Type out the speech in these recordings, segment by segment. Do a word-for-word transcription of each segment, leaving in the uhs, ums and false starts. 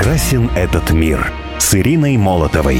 прекрасен этот мир» с Ириной Молотовой.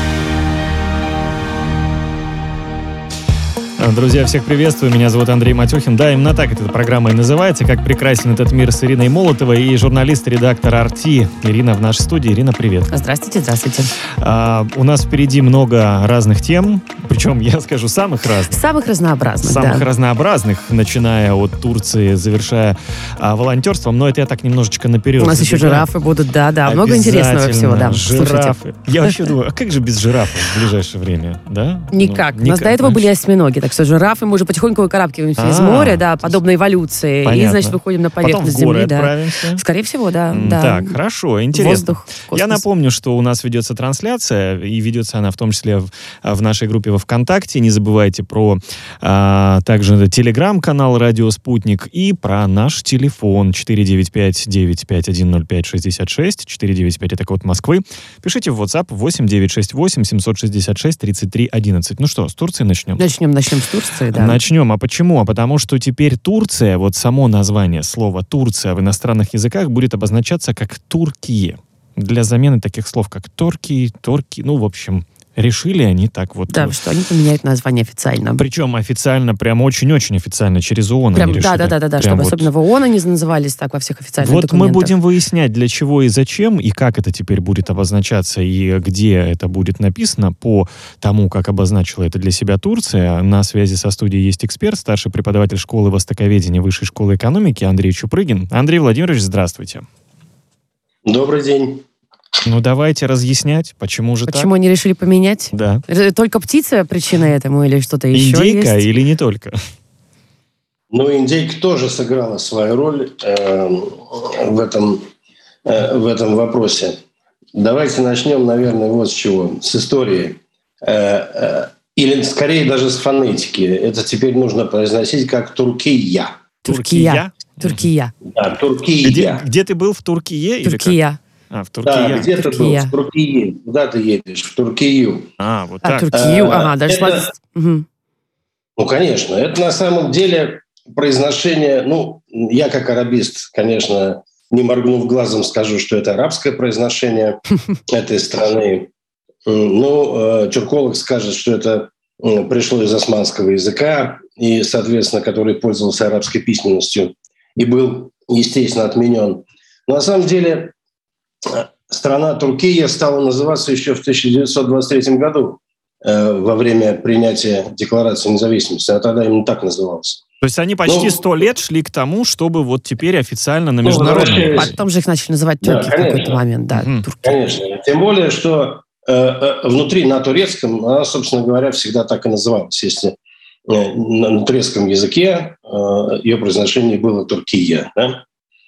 Друзья, всех приветствую. Меня зовут Андрей Матюхин. Да, именно так эта программа и называется «Как прекрасен этот мир» с Ириной Молотовой и журналист-редактор ар ти Ирина в нашей студии. Ирина, привет. Здравствуйте, здравствуйте. А, у нас впереди много разных тем, причем, я скажу, самых разных. Самых разнообразных, Самых да. разнообразных, начиная от Турции, завершая а, волонтерством. Но это я так немножечко наперед. У нас еще жирафы будут, да-да. Много интересного всего, да. Жирафы. Слушайте. Я вообще думаю, а как же без жирафов в ближайшее время, да? Никак. Ну, У нас никак, до этого знаешь? были осьминоги, так что жирафы мы уже потихоньку выкарабкиваемся из А, моря, да, подобно эволюции. понятно. И, значит, выходим на поверхность Потом в горы Земли. Да. отправимся. Скорее всего, да. М, да. Так, хорошо, интересно. Воздух, космос. Я напомню, что у нас ведется трансляция, и ведется она в том числе в, в нашей группе во ВКонтакте. Не забывайте про а, также телеграм-канал «Радио Спутник» и про наш телефон четыре девять пять девять пять один ноль пять шестьдесят шесть. четыре девять пять это код Москвы. Пишите в WhatsApp восемь девятьсот шестьдесят восемь семьсот шестьдесят шесть тридцать три одиннадцать. Ну что, с Турции начнем? Начнем, начнем с Турции, да. Начнем. А почему? А потому что теперь Турция, вот само название слова «Турция» в иностранных языках будет обозначаться как «Туркия». Для замены таких слов, как «Торки», «Торки», ну, в общем, решили они так вот. Да, что они поменяют название официально. Причем официально, прям очень-очень официально, через ООН Прям, они да, решили. да, да, да, да, Прям чтобы вот. особенно в ООН они назывались так во всех официальных Вот документах. мы будем выяснять, для чего и зачем, и как это теперь будет обозначаться, и где это будет написано по тому, как обозначила это для себя Турция. На связи со студией есть эксперт, старший преподаватель школы востоковедения Высшей школы экономики Андрей Чупрыгин. Андрей Владимирович, здравствуйте. Добрый день. Ну, давайте разъяснять, почему же Почему они решили поменять? так. Да. Это только птица причина этому или что-то еще Индейка есть? или не только? Ну, индейка тоже сыграла свою роль э, в, этом, э, в этом вопросе. Давайте начнем, наверное, вот с чего. С истории. Э, э, или, скорее, даже с фонетики. Это теперь нужно произносить как «Туркия». Туркия. Туркия. Да, «Туркия». Где, где ты был? В Туркие? или как? Туркия. А, в Да, Туркия. где ты был? Туркия. В Туркии. Куда ты едешь? В Туркию. А, вот А, так. Туркию, Э, ага, даже это- сложно- Мгм. Ну, конечно. Это на самом деле произношение... Ну, я как арабист, конечно, не моргнув глазом, скажу, что это арабское произношение этой страны. Ну, э, тюрколог скажет, что это э, пришло из османского языка, и, соответственно, который пользовался арабской письменностью и был, естественно, отменен. Но на самом деле э, страна Туркия стала называться еще в тысяча девятьсот двадцать третьем году э, во время принятия Декларации независимости. А тогда именно так называлась. То есть они почти Ну, сто лет шли к тому, чтобы вот теперь официально на Ну, международном... возвращаясь- уровне. Потом же их начали называть Да, турки в какой-то конечно. момент. Да, Мгм. турки. Конечно. Тем более, что э, э, внутри на турецком, она, собственно говоря, всегда так и называлась. Если э, на, на турецком языке э, ее произношение было «Туркия». Да?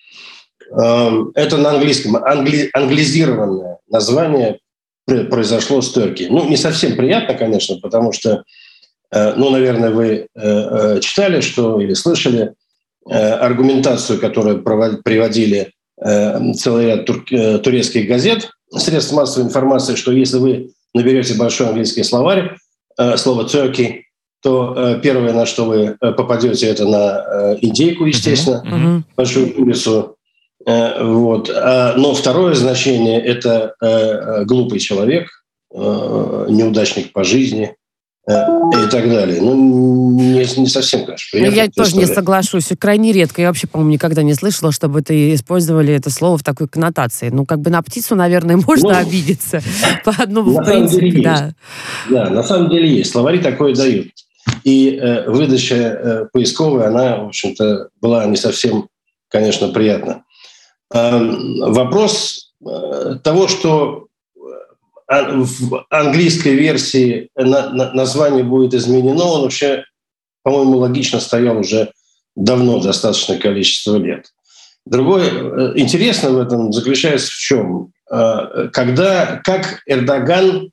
Э, это на английском. Англи, англизированное название пр- произошло с «Турки». Ну, не совсем приятно, конечно, потому что, э, ну, наверное, вы э, э, читали, что или слышали э, аргументацию, которую провод- приводили э, целый ряд тур- э, турецких газет, средств массовой информации, что если вы наберете большой английский словарь, э, слово «turkey», то э, первое, на что вы э, попадете, это на э, индейку, естественно, Мгм. Мгм. большую курицу. Э, вот. А, но второе значение – это э, э, глупый человек, э, неудачник по жизни э, и так далее. Ну, не, не совсем, конечно, Ну, приятная я тоже не история. соглашусь. Крайне редко. Я вообще, по-моему, никогда не слышала, чтобы это использовали это слово в такой коннотации. Ну, как бы на птицу, наверное, можно Ну, обидеться. По одному, на в самом деле принципе, есть. да. Да, на самом деле есть. Словари такое дают. И э, выдача э, поисковая, она, в общем-то, была не совсем, конечно, приятна. Э, вопрос э, того, что э, в английской версии на, на, название будет изменено, он вообще, по-моему, логично стоял уже давно, достаточное количество лет. Другое э, интересное в этом заключается в чем? Э, когда, как Эрдоган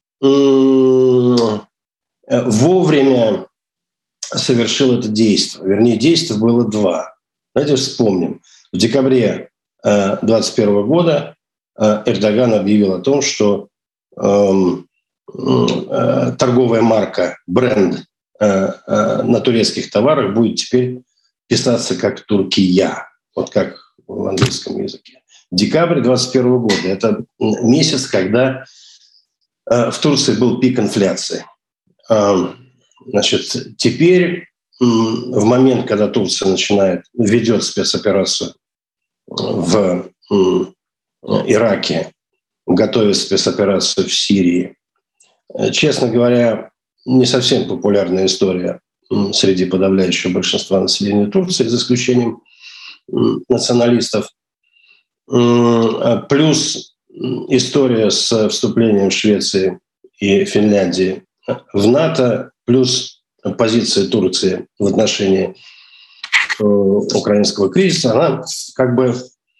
м- вовремя совершил это действие. Вернее, действий было два. Давайте вспомним. В декабре две тысячи двадцать первого года Эрдоган объявил о том, что э, э, торговая марка, бренд э, э, на турецких товарах будет теперь писаться как «Туркия», вот как в английском языке. Декабрь двадцать первого года – это месяц, когда в Турции был пик инфляции. Значит, теперь, в момент, когда Турция начинает, ведет спецоперацию в Ираке, готовит спецоперацию в Сирии, честно говоря, не совсем популярная история среди подавляющего большинства населения Турции, за исключением националистов. Плюс история с вступлением Швеции и Финляндии в НАТО, плюс позиция Турции в отношении украинского кризиса, она как бы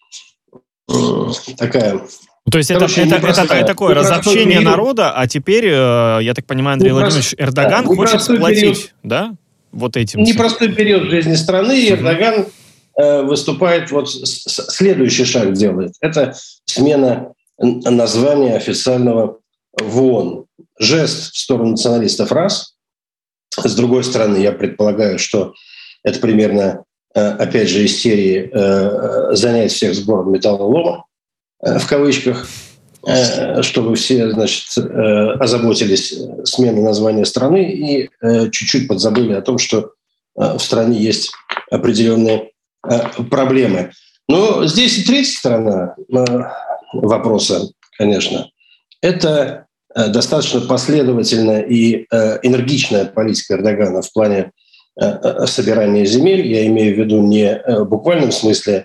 такая... То есть Короче, это, это, это такое разобщение народа, а теперь, я так понимаю, Андрей Владимирович, Эрдоган да, хочет сплотить, период, да, вот этим... Непростой период в жизни страны, и Эрдоган э, выступает, вот с, следующий шаг делает. Это смена названия официального в ООН. Жест в сторону националистов раз. С другой стороны, я предполагаю, что это примерно, э, опять же, из серии э, занять всех сбором металлолома, в кавычках, чтобы все, значит, озаботились сменой названия страны и чуть-чуть подзабыли о том, что в стране есть определенные проблемы. Но здесь и третья сторона вопроса, конечно. Это достаточно последовательная и энергичная политика Эрдогана в плане собирания земель. Я имею в виду не в буквальном смысле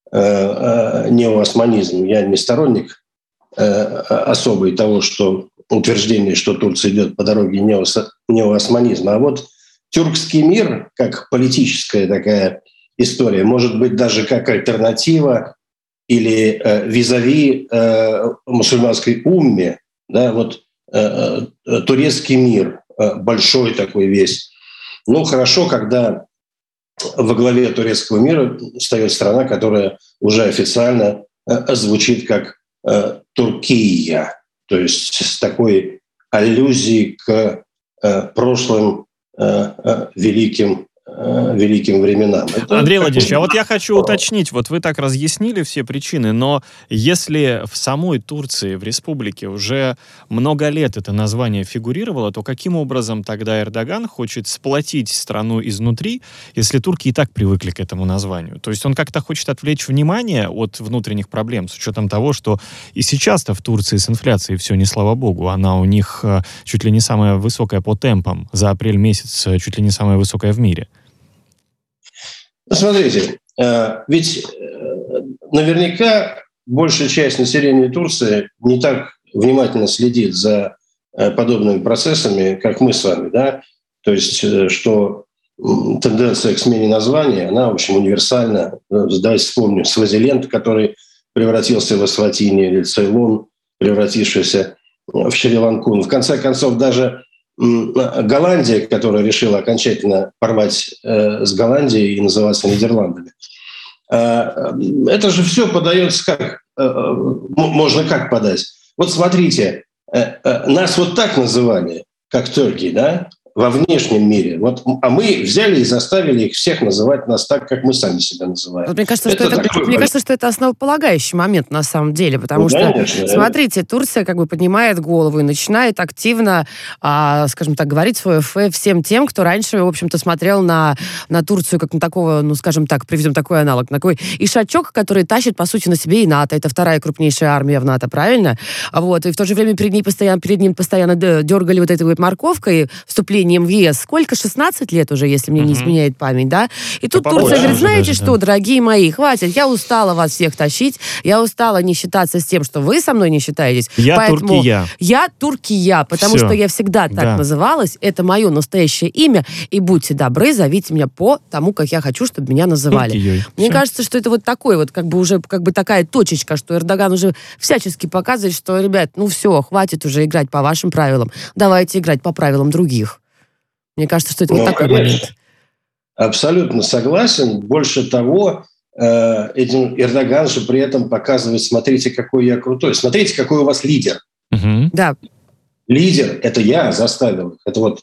неоосманизм. Я не сторонник особый того, что утверждение, что Турция идет по дороге неоосманизма. А вот тюркский мир, как политическая такая история, может быть даже как альтернатива или визави мусульманской умме. Да, вот турецкий мир, большой такой весь. Ну, хорошо, когда во главе турецкого мира встает страна, которая уже официально звучит как Туркия, то есть с такой аллюзией к прошлым великим великим временам. Это Андрей Владимирович, а вот я хочу уточнить, вот вы так разъяснили все причины, но если в самой Турции, в республике уже много лет это название фигурировало, то каким образом тогда Эрдоган хочет сплотить страну изнутри, если турки и так привыкли к этому названию? То есть он как-то хочет отвлечь внимание от внутренних проблем, с учетом того, что и сейчас-то в Турции с инфляцией все не слава богу, она у них чуть ли не самая высокая по темпам, за апрель месяц чуть ли не самая высокая в мире. Смотрите, ведь наверняка большая часть населения Турции не так внимательно следит за подобными процессами, как мы с вами, да? То есть, что тенденция к смене названия, она, в общем, универсальна. Давайте вспомним Свазиленд, который превратился в Эсватини, или Цейлон, превратившийся в Шри-Ланку. В конце концов, даже Голландия, которая решила окончательно порвать э, с Голландией и называться Нидерландами. Э, это же все подается как... Э, можно как подать? Вот смотрите, э, э, нас вот так называли, как турки, да, во внешнем мире. Вот, а мы взяли и заставили их всех называть нас так, как мы сами себя называем. Вот мне кажется, это что это, такой... мне кажется, что это основополагающий момент на самом деле, потому ну, что, конечно, смотрите, Турция как бы поднимает голову и начинает активно, а, скажем так, говорить свое фэ всем тем, кто раньше, в общем-то, смотрел на, на Турцию как на такого, ну, скажем так, приведем такой аналог, на такой ишачок, который тащит, по сути, на себе и НАТО. Это вторая крупнейшая армия в НАТО, правильно? Вот. И в то же время перед ним постоянно, перед ним постоянно дергали вот этой вот морковкой вступление в ЕС. Сколько? шестнадцать лет уже, если мне uh-huh. не изменяет память, да? И тут Побольше Турция говорит, знаете даже, что, да. дорогие мои, хватит, я устала вас всех тащить, я устала не считаться с тем, что вы со мной не считаетесь. Я Поэтому Туркия. Я Туркия, потому Все. что я всегда так да. называлась, это мое настоящее имя, и будьте добры, зовите меня по тому, как я хочу, чтобы меня называли. Туркией. Мне Все. кажется, что это вот такой вот, как бы уже, как бы такая точечка, что Эрдоган уже всячески показывает, что, ребят, ну все, хватит уже играть по вашим правилам, давайте играть по правилам других. Мне кажется, что это ну, вот такой конечно. момент. Абсолютно согласен. Больше того, этим Эрдоган же при этом показывает, смотрите, какой я крутой, смотрите, какой у вас лидер. Угу. Да. Лидер – это я заставил. Это вот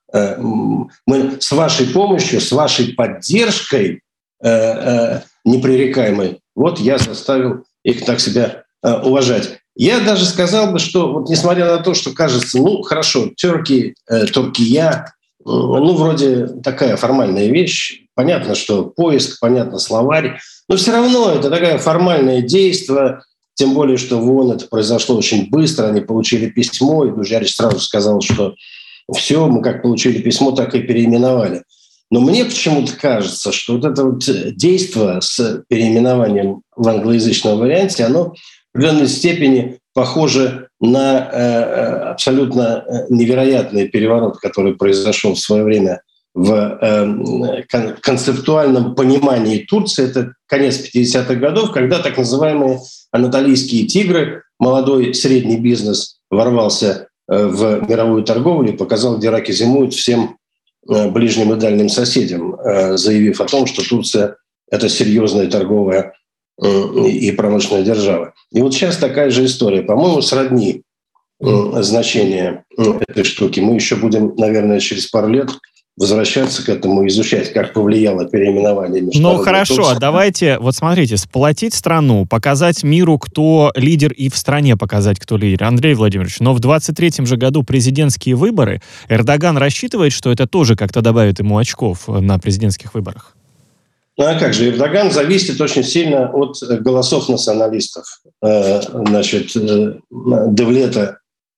мы с вашей помощью, с вашей поддержкой непререкаемой, вот я заставил их так себя э, уважать. Я даже сказал бы, что вот несмотря на то, что кажется, ну, хорошо, Тюрки, э, Туркия, э, ну, вроде такая формальная вещь, понятно, что поиск, понятно, словарь, но все равно это такое формальное действие, тем более, что в ООН это произошло очень быстро, они получили письмо, и Дуджарич сразу сказал, что все, мы как получили письмо, так и переименовали. Но мне почему-то кажется, что вот это вот действие с переименованием в англоязычном варианте, оно в определенной степени похоже на э, абсолютно невероятный переворот, который произошел в свое время в э, кон- концептуальном понимании Турции. Это конец пятидесятых годов, когда так называемые анатолийские тигры, молодой средний бизнес ворвался э, в мировую торговлю и показал, где раки зимуют всем э, ближним и дальним соседям, э, заявив о том, что Турция – это серьезная торговая и промышленная держава. И вот сейчас такая же история. По-моему, сродни значение этой штуки. Мы еще будем, наверное, через пару лет возвращаться к этому, изучать, как повлияло переименование международной Ну, хорошо, Турции. а давайте, вот смотрите, сплотить страну, показать миру, кто лидер, и в стране показать, кто лидер. Андрей Владимирович, но в двадцать третьем же году президентские выборы. Эрдоган рассчитывает, что это тоже как-то добавит ему очков на президентских выборах? Ну а как же, Эрдоган зависит очень сильно от голосов националистов. Значит, Девлета,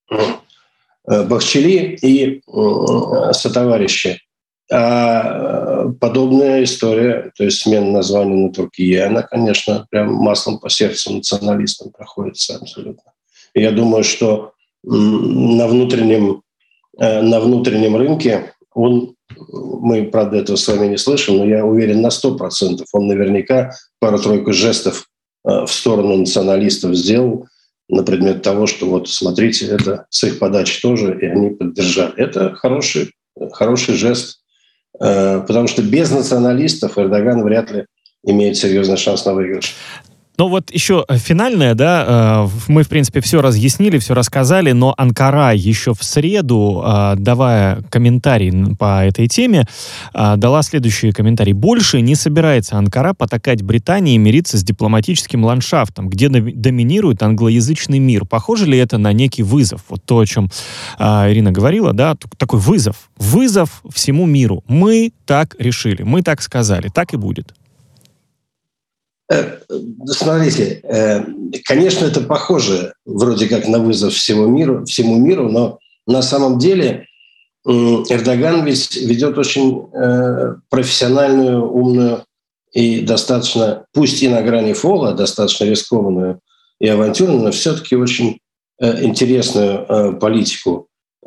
Бахчели и сотоварищи. А подобная история, то есть смена названия на Туркия, она, конечно, прям маслом по сердцу националистам проходится абсолютно. И я думаю, что на внутреннем, на внутреннем рынке он, мы, правда, этого с вами не слышим, но я уверен на сто процентов, он наверняка пару-тройку жестов в сторону националистов сделал на предмет того, что вот, смотрите, это с их подачи тоже, и они поддержали. Это хороший, хороший жест, потому что без националистов Эрдоган вряд ли имеет серьезный шанс на выигрыш. Ну вот еще финальное, да, мы, в принципе, все разъяснили, все рассказали, но Анкара еще в среду, давая комментарий по этой теме, дала следующий комментарий. Больше не собирается Анкара потакать Британии и мириться с дипломатическим ландшафтом, где доминирует англоязычный мир. Похоже ли это на некий вызов? Вот то, о чем Ирина говорила, да, такой вызов. Вызов всему миру. Мы так решили, мы так сказали, так и будет. Смотрите, конечно, это похоже вроде как на вызов всему миру, всему миру, но на самом деле Эрдоган ведь ведет очень профессиональную, умную и достаточно, пусть и на грани фола, достаточно рискованную и авантюрную, но все-таки очень интересную политику.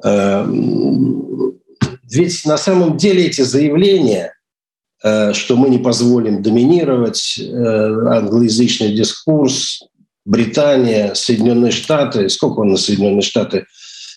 Ведь на самом деле эти заявления, что мы не позволим доминировать, англоязычный дискурс, Британия, Соединенные Штаты, сколько он на Соединенные Штаты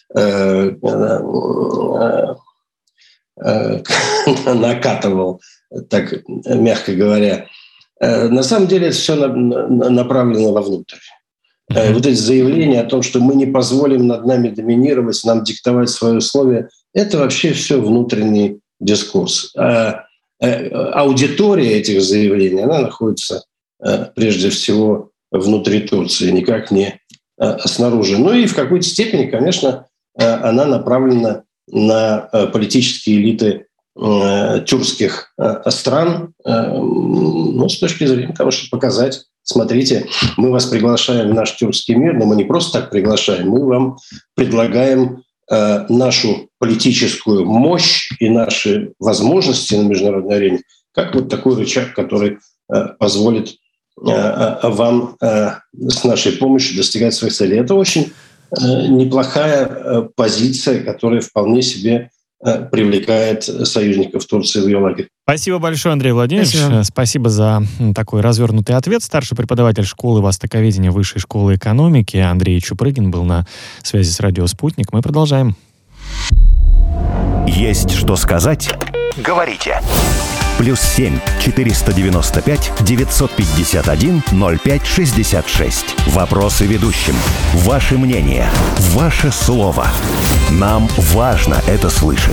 накатывал, так мягко говоря. На самом деле это все направлено вовнутрь. Вот эти заявления о том, что мы не позволим над нами доминировать, нам диктовать свои условия, это вообще все внутренний дискурс. Аудитория этих заявлений, она находится прежде всего внутри Турции, никак не снаружи. Ну и в какой-то степени, конечно, она направлена на политические элиты тюркских стран, ну, с точки зрения того, чтобы показать, смотрите, мы вас приглашаем в наш тюркский мир, но мы не просто так приглашаем, мы вам предлагаем нашу политическую мощь и наши возможности на международной арене, как вот такой рычаг, который позволит вам с нашей помощью достигать своих целей. Это очень неплохая позиция, которая вполне себе привлекает союзников Турции в ее лагерь. Спасибо большое, Андрей Владимирович. Спасибо. Спасибо за такой развернутый ответ. Старший преподаватель школы востоковедения Высшей школы экономики Андрей Чупрыгин был на связи с радио «Спутник». Мы продолжаем. Есть что сказать? Говорите. Плюс семь четыреста девяносто пять девятьсот пятьдесят один ноль пять шестьдесят шесть. Вопросы ведущим. Ваше мнение. Ваше слово. Нам важно это слышать.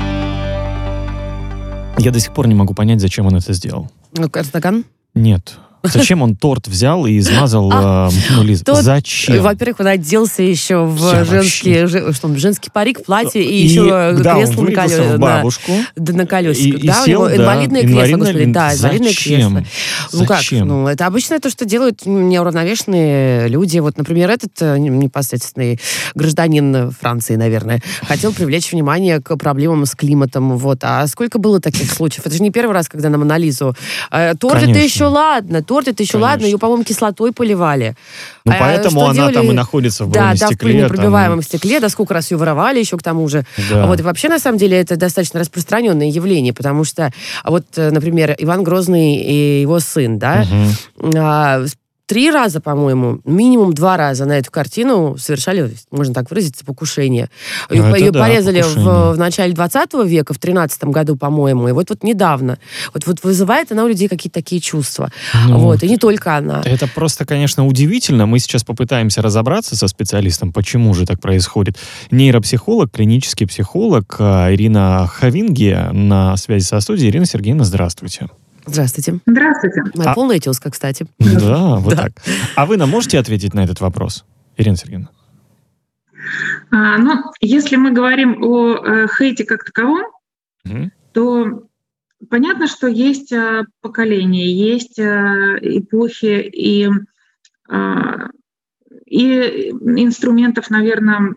Я до сих пор не могу понять, зачем он это сделал. Ну, Эрдоган? Нет. Зачем он торт взял и измазал а, ну, Лиз? Тот, Зачем? Во-первых, он оделся еще в Я женский, ж, что, женский парик, платье и, и еще да, кресло на, колё... в бабушку, на, на колесиках. И, да, и сел, у него да, инвалидное кресло, господи, да, инвалидное Зачем? кресло. Ну Зачем? как, ну это обычно то, что делают неуравновешенные люди. Вот, например, этот непосредственный гражданин Франции, наверное, хотел привлечь внимание к проблемам с климатом. Вот. А сколько было таких случаев? Это же не первый раз, когда на Мона Лизу. Э, торт это еще ладно, торт это еще Конечно. ладно, ее, по-моему, кислотой поливали. Ну, а поэтому она делали? там и находится в да, стекле. Да, в пыльнепробиваемом там... стекле, да, сколько раз ее воровали еще к тому же. Да. Вот, и вообще, на самом деле, это достаточно распространенное явление, потому что, вот, например, Иван Грозный и его сын, да, угу. а, Три раза, по-моему, минимум два раза на эту картину совершали, можно так выразиться, покушение. Ее, ну, ее да, порезали в, в начале двадцатого века, в тринадцатом году, по-моему, и вот, вот недавно. Вот, вот вызывает она у людей какие-то такие чувства. Ну, вот, и не только она. Это просто, конечно, удивительно. Мы сейчас попытаемся разобраться со специалистом, почему же так происходит. Нейропсихолог, клинический психолог Ирина Хавинги на связи со студией. Ирина Сергеевна, здравствуйте. Здравствуйте. Здравствуйте. Моя а... полная тезка, кстати. Да, вот так. А вы нам можете ответить на этот вопрос, Ирина Сергеевна? А, ну, если мы говорим о э, хейте как таковом, угу. то понятно, что есть э, поколения, есть э, эпохи и, э, и инструментов, наверное,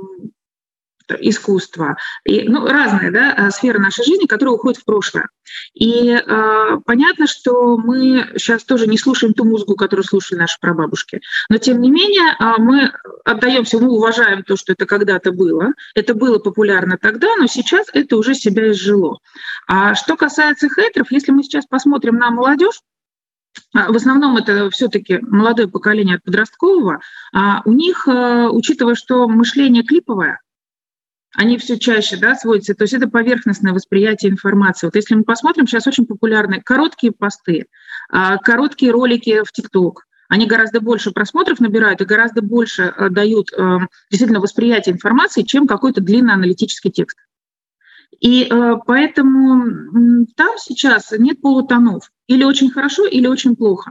искусства, и, ну, разные, да, сферы нашей жизни, которые уходят в прошлое. И э, понятно, что мы сейчас тоже не слушаем ту музыку, которую слушали наши прабабушки, но тем не менее э, мы отдаемся, мы уважаем то, что это когда-то было, это было популярно тогда, но сейчас это уже себя изжило. А что касается хейтеров, если мы сейчас посмотрим на молодежь, в основном это все-таки молодое поколение от подросткового, а у них, э, учитывая, что мышление клиповое, они все чаще, да, сводятся, то есть это поверхностное восприятие информации. Вот если мы посмотрим, сейчас очень популярны короткие посты, короткие ролики в ТикТок. Они гораздо больше просмотров набирают и гораздо больше дают действительно восприятие информации, чем какой-то длинный аналитический текст. И поэтому там сейчас нет полутонов. Или очень хорошо, или очень плохо.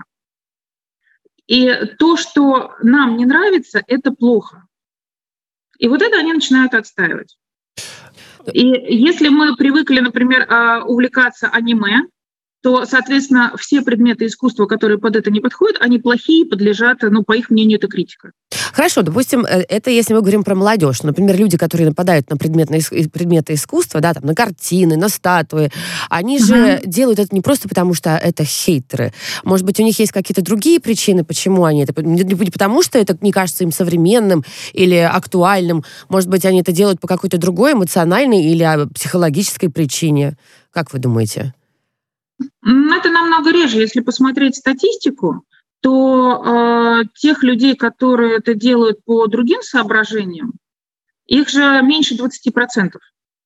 И то, что нам не нравится, это плохо. И вот это они начинают отстаивать. И если мы привыкли, например, увлекаться аниме, то, соответственно, все предметы искусства, которые под это не подходят, они плохие, подлежат, ну, по их мнению, это критика. Хорошо, допустим, это если мы говорим про молодежь. Например, люди, которые нападают на предметы, предметы искусства, да, там, на картины, на статуи, они же uh-huh. делают это не просто потому, что это хейтеры. Может быть, у них есть какие-то другие причины, почему они это... Не потому, что это не кажется им современным или актуальным. Может быть, они это делают по какой-то другой эмоциональной или психологической причине. Как вы думаете? Это намного реже. Если посмотреть статистику, то э, тех людей, которые это делают по другим соображениям, их же меньше двадцати процентов.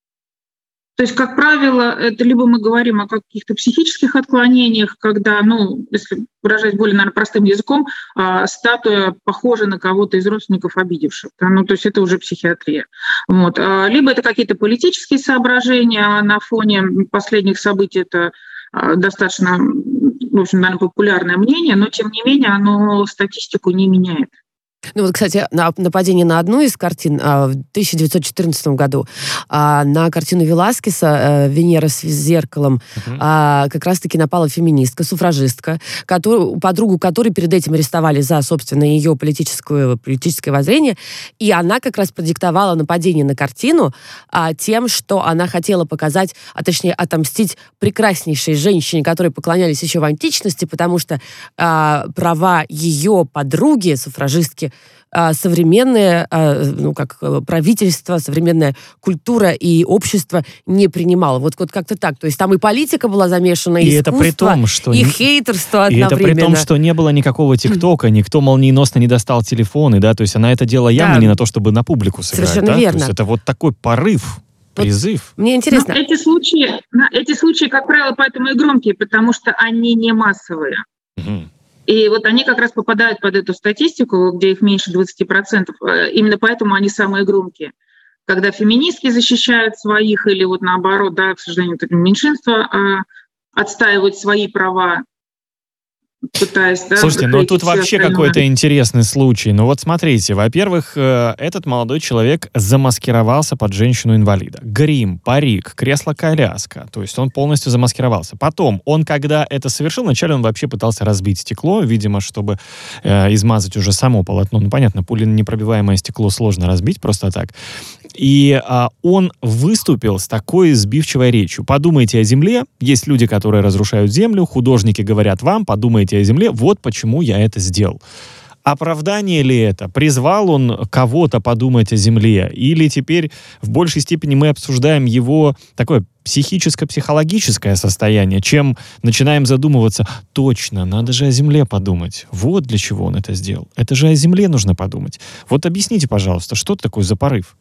То есть, как правило, это либо мы говорим о каких-то психических отклонениях, когда, ну, если выражать более, наверное, простым языком, э, статуя похожа на кого-то из родственников обидевших. Да? Ну, то есть это уже психиатрия. Вот. Э, либо это какие-то политические соображения на фоне последних событий, это достаточно, в общем, наверное, популярное мнение, но, тем не менее, оно статистику не меняет. Ну вот, кстати, нападение на одну из картин в тысяча девятьсот четырнадцатом году, на картину Веласкеса «Венера с зеркалом», uh-huh. как раз-таки напала феминистка, суфражистка, которую, подругу которой перед этим арестовали за, собственно, ее политическое, политическое воззрение, и она как раз продиктовала нападение на картину тем, что она хотела показать, а точнее отомстить прекраснейшей женщине, которой поклонялись еще в античности, потому что права ее подруги, суфражистки, современное, ну, как правительство, современная культура и общество не принимало. Вот, вот как-то так. То есть там и политика была замешана, и, и искусство, это при том, что и не... хейтерство одновременно. И это при том, что не было никакого ТикТока, никто молниеносно не достал телефоны, да, то есть она это делала явно да. не на то, чтобы на публику сыграть. Совершенно да? верно. То есть это вот такой порыв, призыв. Вот мне интересно. Но эти случаи, эти случаи, как правило, поэтому и громкие, потому что они не массовые. Угу. И вот они как раз попадают под эту статистику, где их меньше двадцати процентов. Именно поэтому они самые громкие. Когда феминистки защищают своих, или вот наоборот, да, к сожалению, меньшинство отстаивают свои права. пытаясь... Да, Слушайте, ну тут вообще остальное. Какой-то интересный случай. Ну вот смотрите, во-первых, этот молодой человек замаскировался под женщину-инвалида. Грим, парик, кресло-коляска. То есть он полностью замаскировался. Потом, он когда это совершил, вначале он вообще пытался разбить стекло, видимо, чтобы э, измазать уже само полотно. Ну понятно, пуленепробиваемое стекло сложно разбить просто так. И а, он выступил с такой сбивчивой речью. Подумайте о земле. Есть люди, которые разрушают землю. Художники говорят вам, подумайте о земле. Вот почему я это сделал. Оправдание ли это? Призвал он кого-то подумать о земле? Или теперь в большей степени мы обсуждаем его такое психическо-психологическое состояние, чем начинаем задумываться, точно, надо же о земле подумать. Вот для чего он это сделал. Это же о земле нужно подумать. Вот объясните, пожалуйста, что это такое за порыв?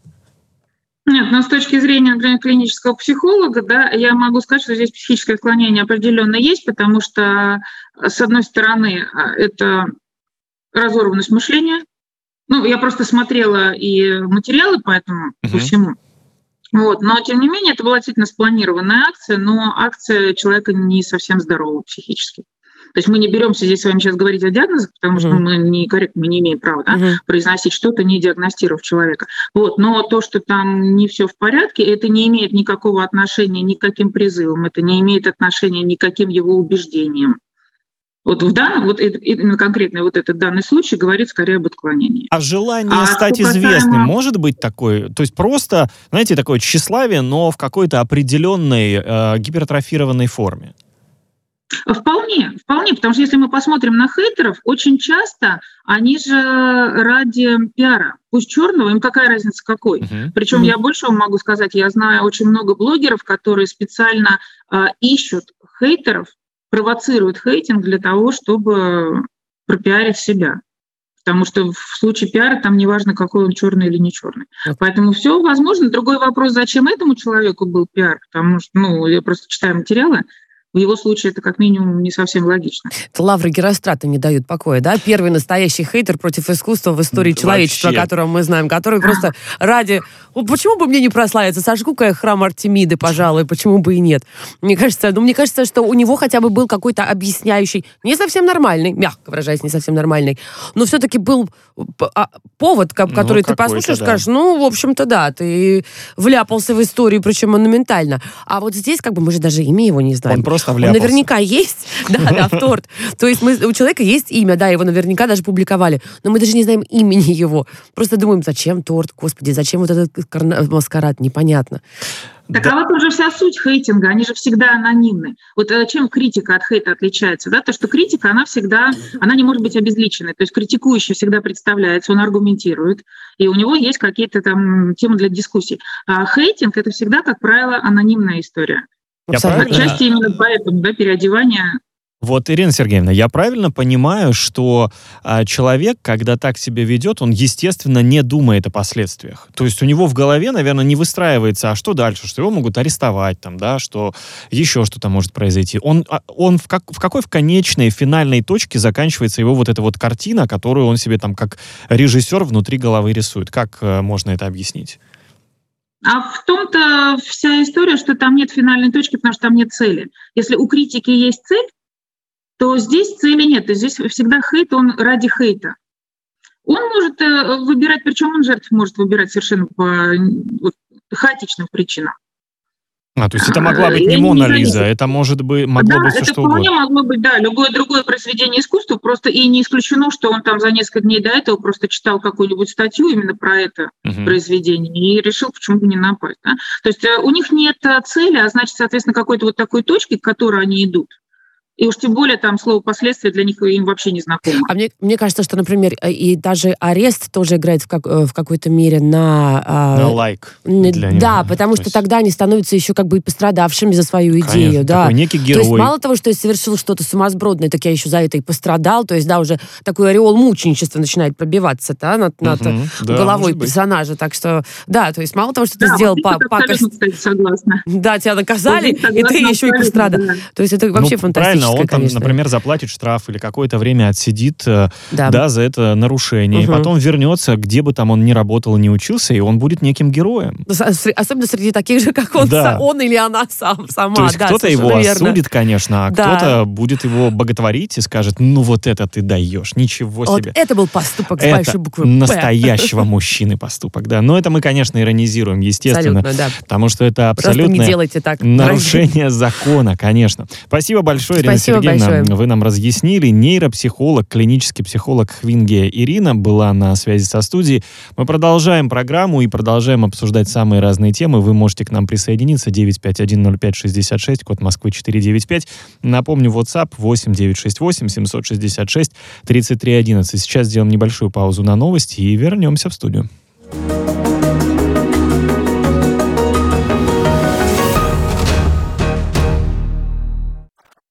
Нет, но с точки зрения, например, клинического психолога, да, я могу сказать, что здесь психическое отклонение определенно есть, потому что, с одной стороны, это разорванность мышления. Ну, я просто смотрела и материалы по этому, uh-huh. по всему. Вот. Но, тем не менее, это была действительно спланированная акция, но акция человека не совсем здорового психически. То есть мы не беремся здесь с вами сейчас говорить о диагнозах, потому что uh-huh. мы не корректно, мы не имеем права да, uh-huh. произносить что-то, не диагностировав человека. Вот. Но то, что там не все в порядке, это не имеет никакого отношения ни к каким призывам, это не имеет отношения ни к каким его убеждениям. Вот в данном, вот именно конкретно вот этот данный случай говорит скорее об отклонении. А желание а стать известным может быть такое? То есть просто, знаете, такое тщеславие, но в какой-то определенной э, гипертрофированной форме? Вполне, вполне, потому что если мы посмотрим на хейтеров, очень часто они же ради пиара, пусть черного, им какая разница какой. Uh-huh. Причем uh-huh. я больше вам могу сказать, я знаю очень много блогеров, которые специально э, ищут хейтеров, провоцируют хейтинг для того, чтобы пропиарить себя. Потому что в случае пиара там неважно, какой он черный или не черный. Okay. Поэтому все возможно. Другой вопрос, зачем этому человеку был пиар, потому что, ну, я просто читаю материалы. В его случае это как минимум не совсем логично. Это лавры Герострата не дают покоя, да? Первый настоящий хейтер против искусства в истории Вообще. человечества, которого мы знаем, который просто ради... Почему бы мне не прославиться? Сожгу-ка я храм Артемиды, пожалуй, почему бы и нет? Мне кажется, ну, мне кажется, что у него хотя бы был какой-то объясняющий, не совсем нормальный, мягко выражаясь, не совсем нормальный, но все-таки был повод, который ну, ты послушаешь, да. скажешь, ну, в общем-то, да, ты вляпался в историю, причем монументально. А вот здесь, как бы, мы же даже имя его не знаем. Он просто Он наверняка есть, да, да, в торт. То есть мы, у человека есть имя, да, его наверняка даже публиковали, но мы даже не знаем имени его. Просто думаем, зачем торт, господи, зачем вот этот маскарад, непонятно. Так да. А вот уже вся суть хейтинга, они же всегда анонимны. Вот чем критика от хейта отличается? Да? То, что критика, она всегда, она не может быть обезличенной. То есть критикующий всегда представляется, он аргументирует, и у него есть какие-то там темы для дискуссий. А хейтинг — это всегда, как правило, анонимная история. Отчасти именно поэтому, да, переодевание... Вот, Ирина Сергеевна, я правильно понимаю, что а, человек, когда так себя ведет, он, естественно, не думает о последствиях. То есть у него в голове, наверное, не выстраивается, а что дальше, что его могут арестовать, там, да, что еще что-то может произойти. Он, он в, как, в какой в конечной, финальной точке заканчивается его вот эта вот картина, которую он себе там как режиссер внутри головы рисует? Как а, можно это объяснить? А в том-то вся история, что там нет финальной точки, потому что там нет цели. Если у критики есть цель, то здесь цели нет. То здесь всегда хейт, он ради хейта. Он может выбирать, причем он жертв может выбирать совершенно по вот, хаотичным причинам. А, то есть это могла быть не Мона Лиза, это может быть, могло да, быть все что угодно. Да, это вполне могло быть, да, любое другое произведение искусства, просто и не исключено, что он там за несколько дней до этого просто читал какую-нибудь статью именно про это uh-huh. произведение и решил, почему бы не напасть. Да? То есть у них нет цели, а значит, соответственно, какой-то вот такой точки, к которой они идут. И уж тем более там слово «последствия» для них им вообще не знакомо. А мне, мне кажется, что, например, и даже арест тоже играет в, как, в какой-то мере на... На лайк. На, для него. Да, потому что есть... тогда они становятся еще как бы и пострадавшими за свою идею. Конечно, да. Такой некий герой. То есть мало того, что я совершил что-то сумасбродное, так я еще за это и пострадал. То есть, да, уже такой ореол мученичества начинает пробиваться да, над, над угу, головой да, персонажа. Так что, да, то есть мало того, что ты да, сделал вот пакость... Кстати, согласна. Да, тебя наказали, согласна, и ты еще и пострадал. Да. То есть это вообще ну, фантастически. он там, конечно. например, заплатит штраф или какое-то время отсидит да. Да, за это нарушение, угу. и потом вернется, где бы там он ни работал и не учился, и он будет неким героем. Особенно среди таких же, как он, да. он или она сам, сама. То есть да, кто-то его верно. осудит, конечно, а да. кто-то будет его боготворить и скажет, ну вот это ты даешь, ничего вот себе. Это был поступок с это большой буквы П. настоящего мужчины поступок, да. Но это мы, конечно, иронизируем, естественно, абсолютно, да. потому что это абсолютное не делайте так, нарушение закона, конечно. Спасибо большое, Ирина Спасибо Сергеевна. большое. Вы нам разъяснили. Нейропсихолог, клинический психолог Хвингия Ирина была на связи со студией. Мы продолжаем программу и продолжаем обсуждать самые разные темы. Вы можете к нам присоединиться. девять пять один ноль пять шестьдесят шесть, код Москвы четыреста девяносто пять. Напомню, WhatsApp восемь девятьсот шестьдесят восемь семьсот шестьдесят шесть тридцать три одиннадцать. Сейчас сделаем небольшую паузу на новости и вернемся в студию.